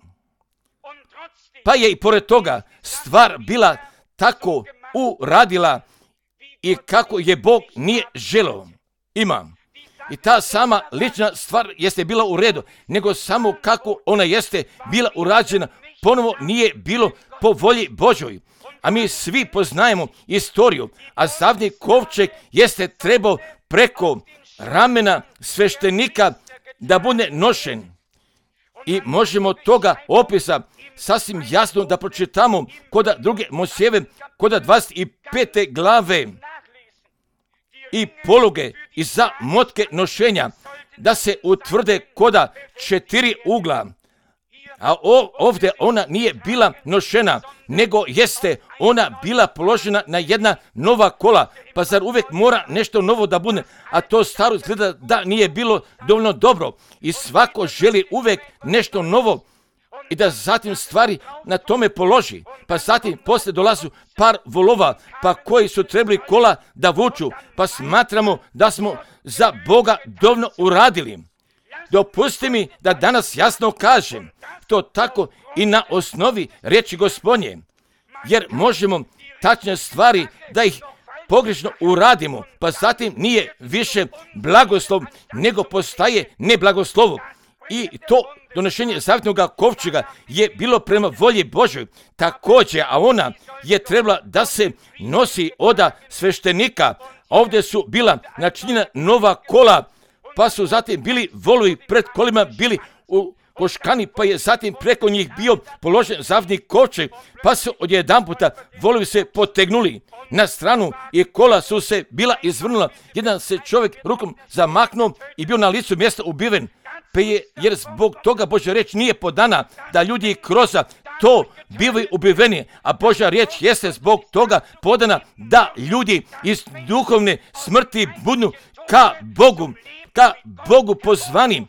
Pa je i pored toga stvar bila tako uradila i kako je Bog nije želeo. Ima. I ta sama lična stvar jeste bila u redu, nego samo kako ona jeste bila urađena, ponovo nije bilo po volji Božoj. A mi svi poznajemo istoriju, a zavni kovčeg jeste trebao preko ramena sveštenika da bude nošen. I možemo toga opisa sasvim jasno da pročitamo koda druge Mojsijeve, koda dvadeset pete glave i poluge i za motke nošenja, da se utvrde koda četiri ugla. A ovdje ona nije bila nošena, nego jeste ona bila položena na jedna nova kola. Pa zar uvijek mora nešto novo da bude, a to staro izgleda da nije bilo dovoljno dobro. I svako želi uvijek nešto novo i da zatim stvari na tome položi. Pa zatim poslije dolazu par volova, pa koji su trebali kola da vuču, pa smatramo da smo za Boga dovoljno uradili. Dopusti mi da danas jasno kažem to tako i na osnovi riječi Gospodnje, jer možemo tačne stvari da ih pogrešno uradimo, pa zatim nije više blagoslov, nego postaje neblagoslovo. I to donošenje zavjetnog kovčega je bilo prema volji Božoj također, a ona je trebala da se nosi oda sveštenika. Ovdje su bila načinjena nova kola, pa su zatim bili volovi pred kolima bili u koškani, pa je zatim preko njih bio položen zavni kovčeg, pa su odjedanputa volovi se potegnuli na stranu i kola su se bila izvrnula. Jedan se čovjek rukom zamaknuo i bio na licu mjesta ubiven, pa je, jer zbog toga Božja riječ nije podana da ljudi kroz to bivaju ubiveni, a Božja riječ jeste zbog toga podana da ljudi iz duhovne smrti budu ka Bogu, ka Bogu pozvani.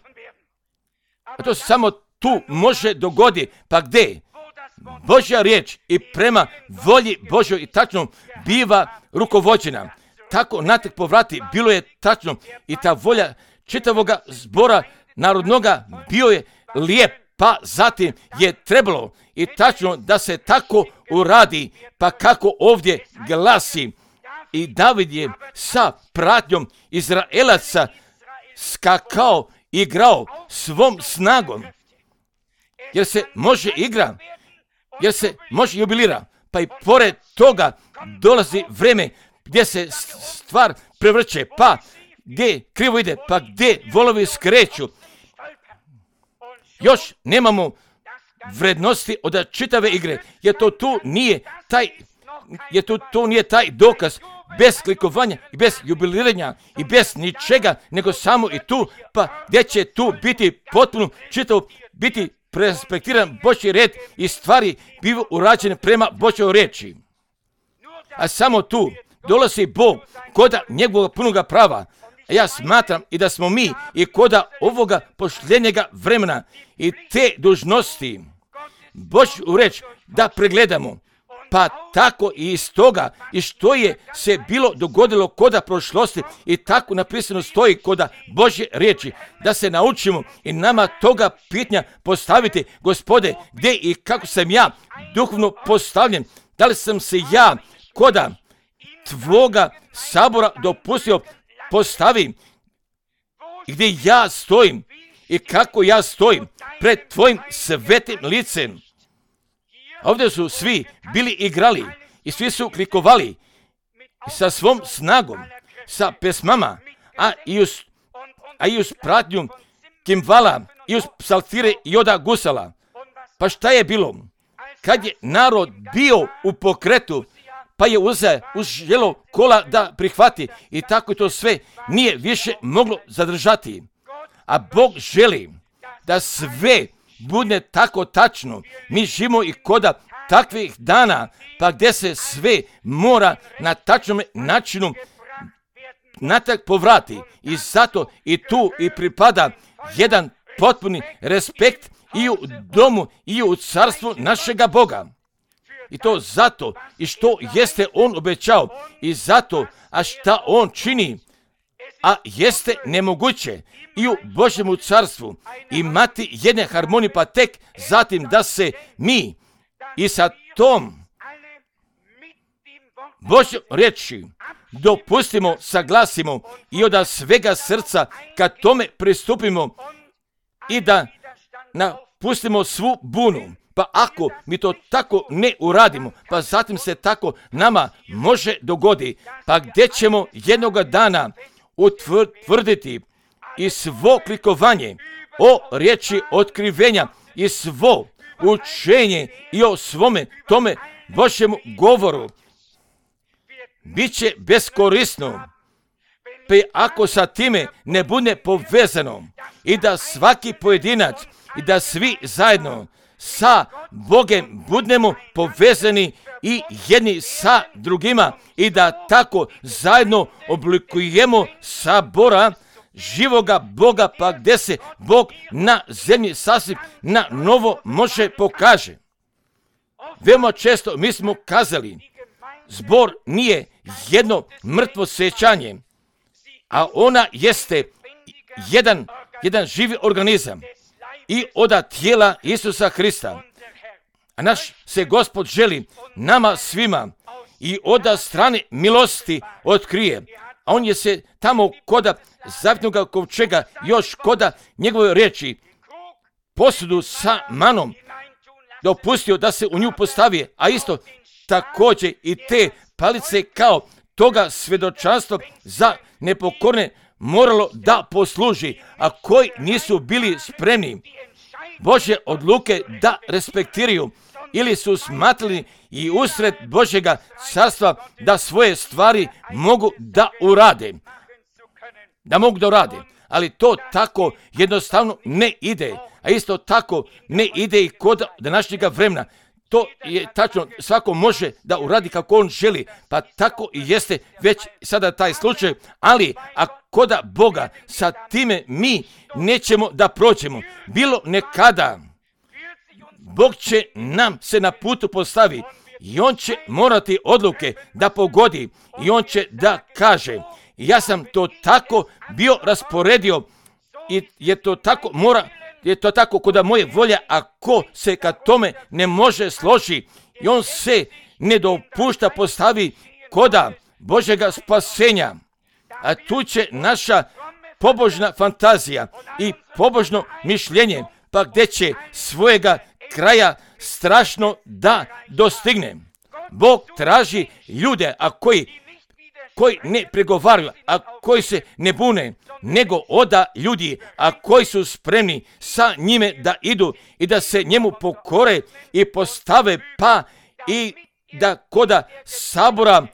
A to se samo tu može dogoditi. Pa gdje? Božja riječ i prema volji Božoj i tačno biva rukovođena. Tako natrag povrati bilo je tačno i ta volja čitavoga zbora narodnoga bio je lijep, pa zatim je trebalo i tačno da se tako uradi, pa kako ovdje glasi. I David je sa pratnjom Izraelaca skakao, igrao svom snagom, jer se može igra, jer se može jubilira, pa i pored toga dolazi vrijeme gdje se stvar prevrće, pa gdje krivo ide, pa gdje volovi skreću. Još nemamo vrednosti od čitave igre, jer to tu nije taj, jer to, to nije taj dokaz, bez klikovanja i bez jubiliranja i bez ničega, nego samo i tu, pa gdje će tu biti potpuno čitavo, biti prespektiran Božji red i stvari bivu urađene prema Božjoj riječi. A samo tu dolazi Bog koda njegovog punoga prava. A ja smatram i da smo mi i koda ovoga posljednjega vremena i te dužnosti Božju riječ da pregledamo. Pa tako i iz toga i što je se bilo dogodilo koda prošlosti i tako napisano stoji koda Božje riječi, da se naučimo i nama toga pitanja postaviti, Gospode, gdje i kako sam ja duhovno postavljen, da li sam se ja koda tvoga sabora dopustio postavim, gdje ja stojim i kako ja stojim pred tvojim svetim licem. Ovdje su svi bili igrali i svi su klikovali sa svom snagom, sa pesmama, a i uz, a i uz pratnju kimvala, i uz psaltire i oda gusala. Pa šta je bilo? Kad je narod bio u pokretu, pa je uzeo, uzelo kola da prihvati i tako to sve nije više moglo zadržati. A Bog želi da sve bude tako tačno. Mi živimo i koda takvih dana, pa gdje se sve mora na tačnom načinu natrag povrati. I zato i tu i pripada jedan potpuni respekt i u domu i u carstvu našega Boga. I to zato i što jeste On obećao i zato, a šta On čini, a jeste nemoguće i u Božjemu carstvu imati jedne harmonije, pa tek zatim da se mi i sa tom Božjom riječi dopustimo, saglasimo i od svega srca kad tome pristupimo i da napustimo svu bunu. Pa ako mi to tako ne uradimo, pa zatim se tako nama može dogodi, pa gdje ćemo jednoga dana utvrditi i svo klikovanje o riječi otkrivenja i svo učenje i o svome tome Božjemu govoru bit će beskorisno, pa ako sa time ne bude povezano i da svaki pojedinac i da svi zajedno sa Bogem budemo povezani i jedni sa drugima i da tako zajedno oblikujemo sabora živoga Boga, pa gdje se Bog na zemlji sasvim na novo može pokaže. Veoma često mi smo kazali, zbor nije jedno mrtvo sjećanje, a ona jeste jedan, jedan živi organizam i od tijela Isusa Hrista. A naš se Gospod želi nama svima i od strane milosti otkrije. A on je se tamo koda zavjetnoga kovčega još koda njegove riječi posudu sa manom dopustio da se u nju postavi, a isto također i te palice kao toga svjedočanstva za nepokorne moralo da posluži, a koji nisu bili spremni Božje odluke da respektiraju ili su smatrali i usred Božjega carstva da svoje stvari mogu da urade. Da mogu da urade. Ali to tako jednostavno ne ide. A isto tako ne ide i kod današnjega vremena. To je tačno, svako može da uradi kako on želi, pa tako i jeste već sada taj slučaj, ali ako da Boga sa time mi nećemo da prođemo, bilo nekada, Bog će nam se na putu postavi i on će morati odluke da pogodi i on će da kaže, ja sam to tako bio rasporedio i je to tako mora, je to tako kod moje volje, ako se kad tome ne može složi i on se ne dopušta postavi koda Božjega spasenja. A tu će naša pobožna fantazija i pobožno mišljenje, pa gdje će svojega kraja strašno da dostigne. Bog traži ljude, a koji, koji ne pregovaraju, a koji se ne bune, nego oda ljudi, a koji su spremni sa njime da idu i da se njemu pokore i postave, pa i da koda sabora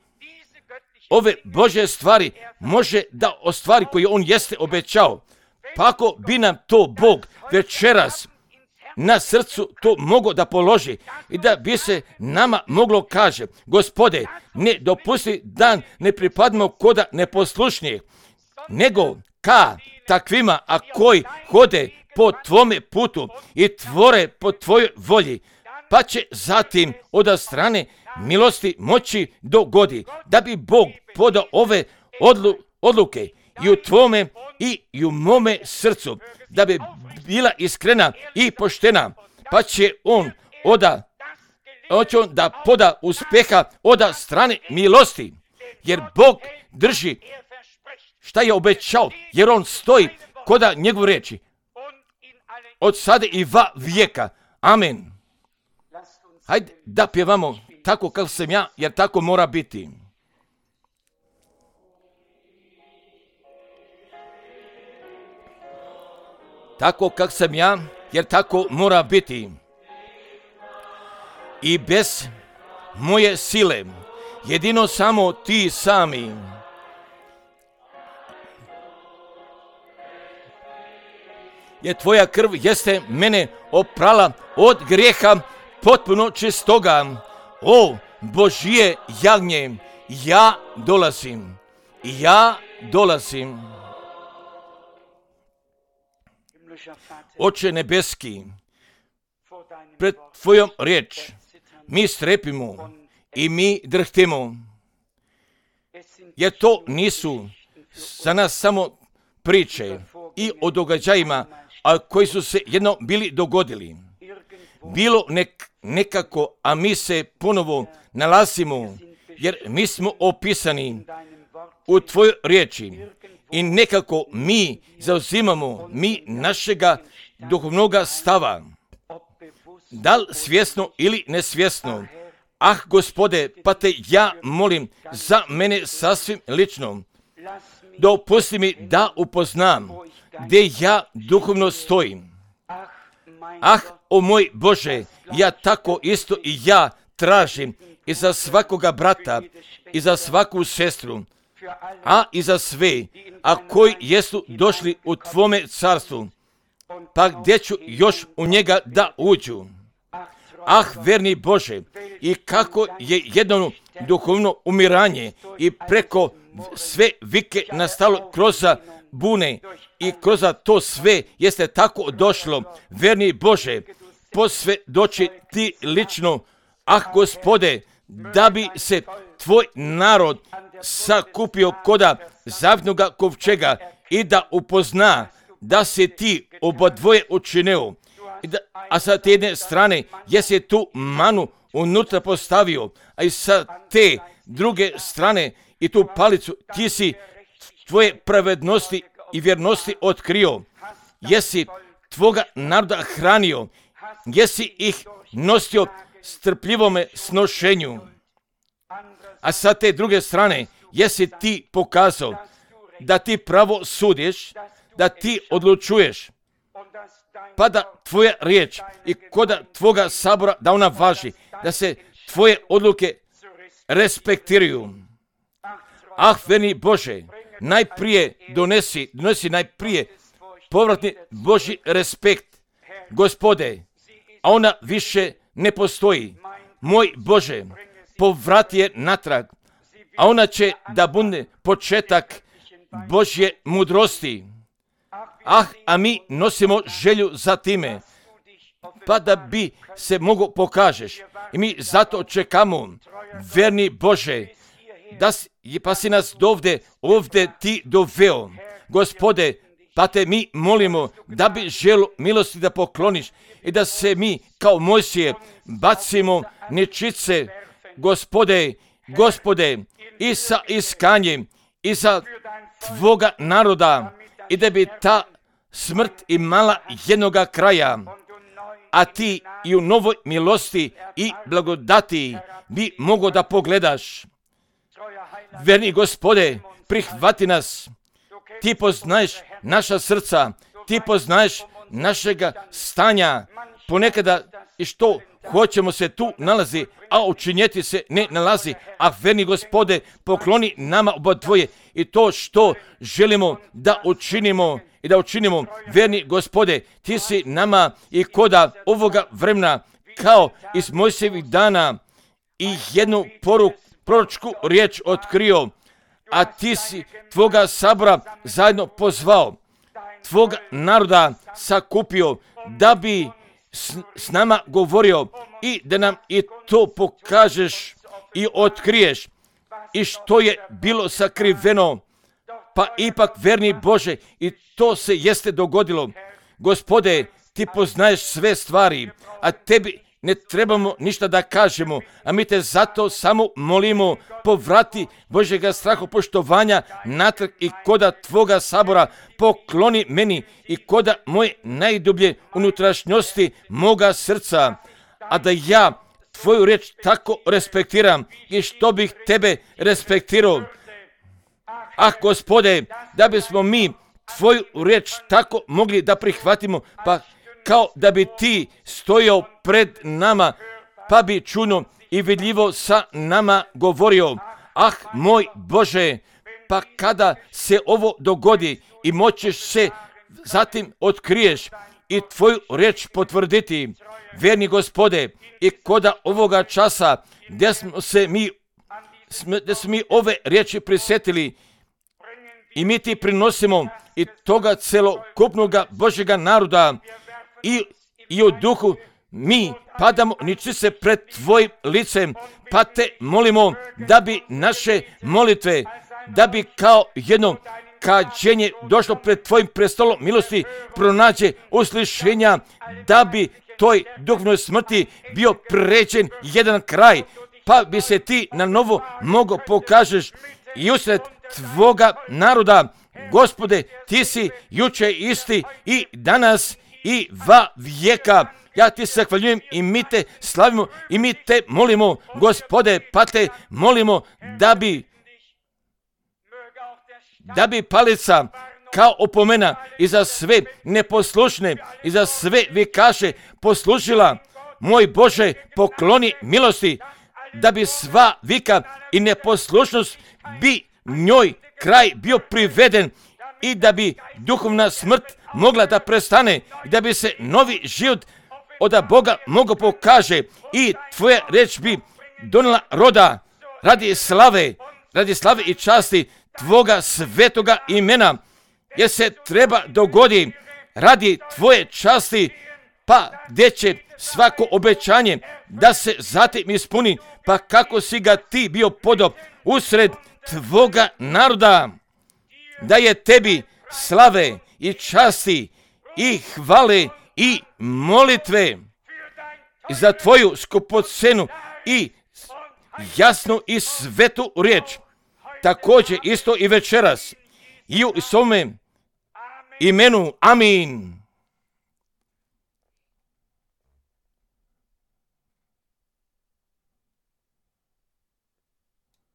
ove Božje stvari može da ostvari koje on jeste obećao. Pa ako bi nam to Bog večeras na srcu to moglo da položi i da bi se nama moglo kaže, Gospode, ne dopusti da ne pripadimo koda neposlušnijih, nego ka takvima, a koji hode po tvome putu i tvore po tvojoj volji, pa će zatim od strane milosti moći dogodi, da bi Bog podao ove odlu, odluke i u tvome i, i u mome srcu, da bi bila iskrena i poštena, pa će on oda, hoće on da poda uspeha od strane milosti, jer Bog drži šta je obećao, jer on stoji koda njegove riječi od sada i va vijeka. Amen. Hajde da pjevamo tako kako sam ja, jer tako mora biti. Tako kako sam ja, jer tako mora biti. I bez moje sile, jedino samo ti sami. Jer tvoja krv jeste mene oprala od grijeha potpuno čistoga. O Božje jagnje, ja dolazim, ja dolazim. Oče nebeski, pred tvojom riječ mi strepimo i mi drhtimo, jer to nisu za nas samo priče i o događajima, a koji su se jedno bili dogodili. Bilo nek, nekako, a mi se ponovo nalazimo, jer mi smo opisani u tvojoj riječi i nekako mi zauzimamo mi našega duhovnoga stava, da li svjesno ili nesvjesno. Ah, Gospode, pa te ja molim za mene sasvim lično, dopusti mi da upoznam gdje ja duhovno stojim. Ah, o moj Bože, ja tako isto i ja tražim i za svakoga brata, i za svaku sestru, a i za sve, a koji jesu došli u tvome carstvu, pa gdje ću još u njega da uđu. Ah, verni Bože, i kako je jedno duhovno umiranje i preko sve vike nastalo kroz bune i kroz to sve jeste tako došlo. Verni Bože, posve doći ti lično, ah, Gospode, da bi se tvoj narod sakupio koda zavitnoga kovčega i da upozna da se ti obadvoje učinio. Da, a sa te jedne strane jesi tu manu unutra postavio, a i sa te druge strane i tu palicu ti si tvoje pravednosti i vjernosti otkrio. Jesi tvoga naroda hranio, jesi ih nosio strpljivome snošenju. A sa te druge strane jesi ti pokazao da ti pravo sudiš, da ti odlučuješ, pa da tvoja riječ i koda tvoga sabora da ona važi, da se tvoje odluke respektiraju. Ah, verni Bože, najprije donesi, donesi najprije povratni Božji respekt, Gospode, a ona više ne postoji. Moj Bože, povrati je natrag, a ona će da bude početak Božje mudrosti. Ah, a mi nosimo želju za time, pa da bi se mogo pokažeš. I mi zato čekamo, verni Bože, da si, pa si nas dovde, ovde ti doveo. Gospode, pa te mi molimo da bi želu milosti da pokloniš i da se mi kao Mojsije bacimo nečice, Gospode, Gospode, i sa iskanjem i za tvoga naroda, i da bi ta smrt imala jednoga kraja, a ti i u novoj milosti i blagodati bi mogo da pogledaš. Verni Gospode, prihvati nas. Ti poznaješ naša srca, ti poznaješ našega stanja, ponekada i što hoćemo se tu nalazi, a učinjeti se ne nalazi. A verni Gospode, pokloni nama oba dvoje i to što želimo da učinimo i da učinimo. Verni Gospode, ti si nama i koda ovoga vremena kao iz Mojsijevih dana i jednu poruku, proročku riječ otkrio, a ti si tvoga sabora zajedno pozvao, tvoga naroda sakupio da bi s, s nama govorio i da nam i to pokažeš i otkriješ i što je bilo sakriveno, pa ipak verni Bože i to se jeste dogodilo. Gospode, ti poznaješ sve stvari, a tebi ne trebamo ništa da kažemo, a mi te zato samo molimo, povrati Božjega strahopoštovanja natrag i koda tvoga sabora pokloni meni i koda moje najdublje unutrašnjosti moga srca, a da ja tvoju riječ tako respektiram i što bih tebe respektirao. Ah, Gospode, da bismo mi tvoju riječ tako mogli da prihvatimo, pa kao da bi ti stojao pred nama, pa bi čuno i vidljivo sa nama govorio. Ah, moj Bože, pa kada se ovo dogodi i moćeš se zatim otkriješ i tvoju riječ potvrditi, verni Gospode, i koda ovoga časa gdje smo se mi, gdje smo mi ove riječi prisjetili i mi ti prinosimo i toga celokupnoga Božjega naroda i, i u duhu mi padamo niči se pred tvojim licem, pa te molimo da bi naše molitve, da bi kao jedno kađenje došlo pred tvojim prestolom milosti, pronađe uslišenja, da bi toj duhovnoj smrti bio pređen jedan kraj, pa bi se ti na novo mogo pokažeš i usred tvoga naroda. Gospode, ti si juče isti i danas i va vijeka. Ja ti se zahvaljujem i mi te slavimo i mi te molimo, Gospode, pa te molimo da bi da bi palica kao opomena i za sve neposlušne i za sve vikaše poslužila. Moj Bože, pokloni milosti, da bi sva vika i neposlušnost bi njoj kraj bio priveden i da bi duhovna smrt mogla da prestane i da bi se novi život od Boga mogo pokaže i tvoja reč bi donela roda radi slave, radi slave i časti tvoga svetoga imena, jer se treba dogodi radi tvoje časti, pa gdje će svako obećanje da se zatim ispuni, pa kako si ga ti bio podao usred tvoga naroda, da je tebi slave i časti i hvale i molitve za tvoju skupocenu i jasnu i svetu riječ. Također isto i večeras i u svome imenu. Amin.